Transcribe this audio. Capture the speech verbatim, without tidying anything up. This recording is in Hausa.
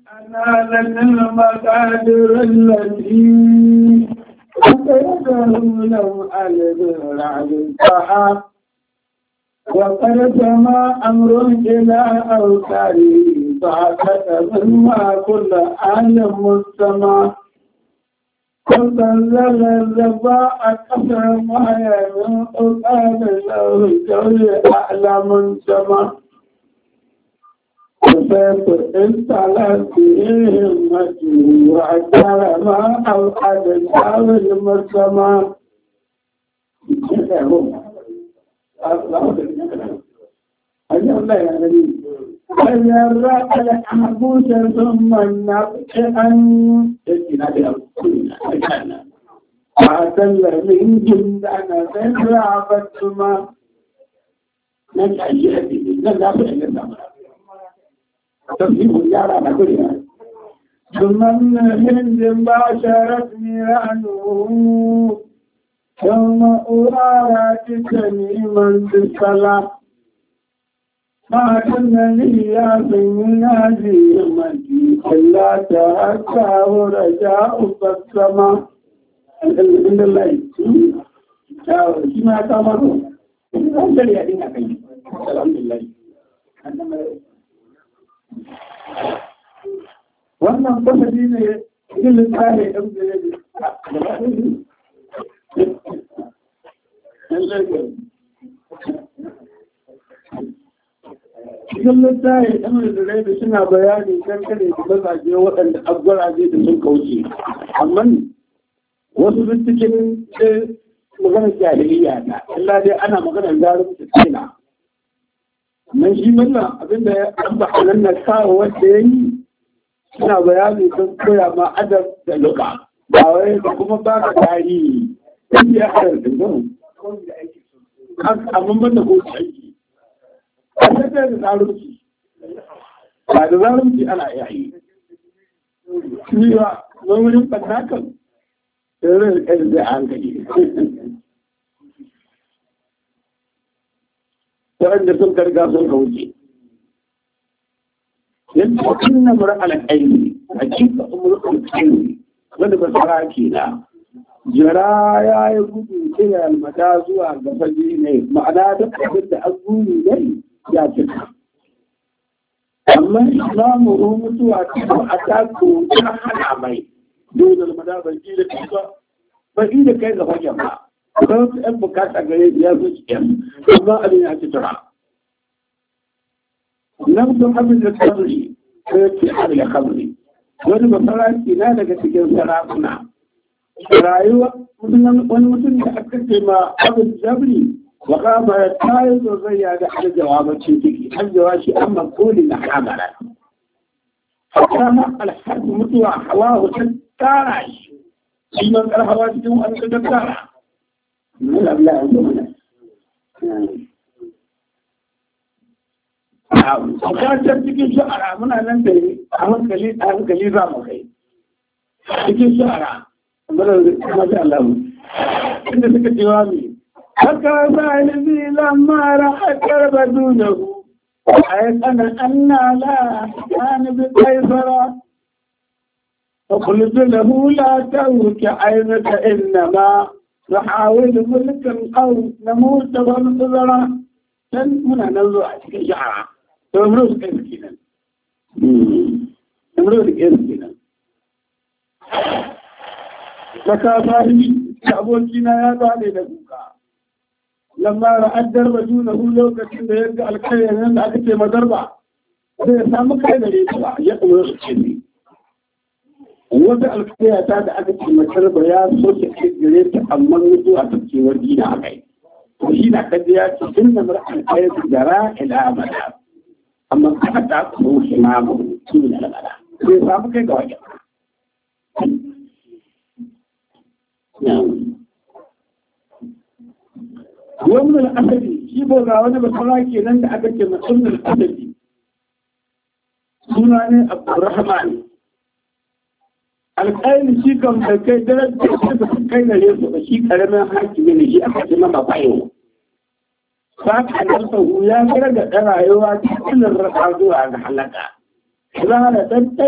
أنا لن المقادر التي أقدر لو ألبر على الصحاب وقد سما أمر إلى أوتاري فكتب ما كل عالم مستمع وتنزل الزباء كثر ما يمن قال له الجوي أعلى منتمع وسيف انطلق فيه همته وعجل ما أوحد الشعب المسمى أجل الله يا نبي فجرأ الأحبوس ثم النقع أن فأتل من جندنا فزرع فتما نجع الجهد نجع الجهد تصيب الجارة نقولها ثم الهند باشرت نيرانه ثم أرارات سليما بالصلاة ما كان لي يا سيدنا زيمتي إلا تأكاه رجاء السماء الحمد لله كما تمروا الحمد لله الحمد لله wannan kwasari ne ilin tsari ɗan zai cikin littafi ɗan da da suna bayani kan kare da mazaje waɗanda abubuwa da sun kauce amma wasu sun cikin maganar jahiliya na illa dai ana maganar zarin da tsina amma shi wannan abinda ya ɗan ba'anan na kawo wanda ya yi suna bayani don koya ma adab da luka ba wai da kuma ba ka tarihi don ya haɗar da zan amma ban da kowace aiki a tattar da zarunci ba da zarunci ana yayi cewa zaurin fatakan da zai kai da hankali waɗanda sun karga sun kauce yadda inna mur'al aini hakika umrul aini wanda ba tsara kenan jira ya yi gudu ila almada zuwa ga fage ne ma'ana duk abin da azumi ne ya cika amma islamu ru mutuwa ta a tako ta hana mai dole almada bai ji da kai ba bai da kai ga fagen ba don su yan bukata gare ya zo cikin amma abin ya ci tura nan sun abin da kabri sai ya ce har ya kabri wani masaraki na daga cikin sarakuna rayuwa wani mutum da aka ce ma abin jabri wa kama ya tayi sosai ya ga har jawabacin ciki har jawa shi an makoli na kamara fakama alhaji mutuwa hawa wata tara shi shi man karhawa cikin wani da tara a kasar cikin shu'ara muna nan da a hankali a hankali za mu kai cikin shu'ara masha Allah inda suka cewa mai haka zalibi lamara a karba dunahu a yi tsana annala ya nufi kaisara فقلت له لا تروك عينك إنما نحاول ملكا أو نموت والقدرة كان هنا ننظر عشك شعرا فأمروز كيف كنا أمروز كيف كنا فكافاني كأبول كنا يا بالي لكوكا لما رأى الدرب دونه لو كنت يرجع الكريم أن أكتب مدربا فيسامك هذا ليسوا يقول كني wata alkaya ta da aka ce matar ba ya so ta ce gare ta amma mutu a tafkewar gina a kai to shi na kaji ya ce tun da mara alkaya su gara ila amada amma aka ta kuma shi ma mu su ne al'ada sai samu kai ga wajen wannan al'asari shi ba ga wani basara kenan da aka ce mutum al'asari suna ne abdurrahman alƙayin shi kan da kai daren da su kai na yesu ba shi ƙaramin hakimi ne shi aka ce mama bayo ba ka nan sahu ya kira da ɗan rayuwa cikin rasa zuwa ga halaka za a da ɗan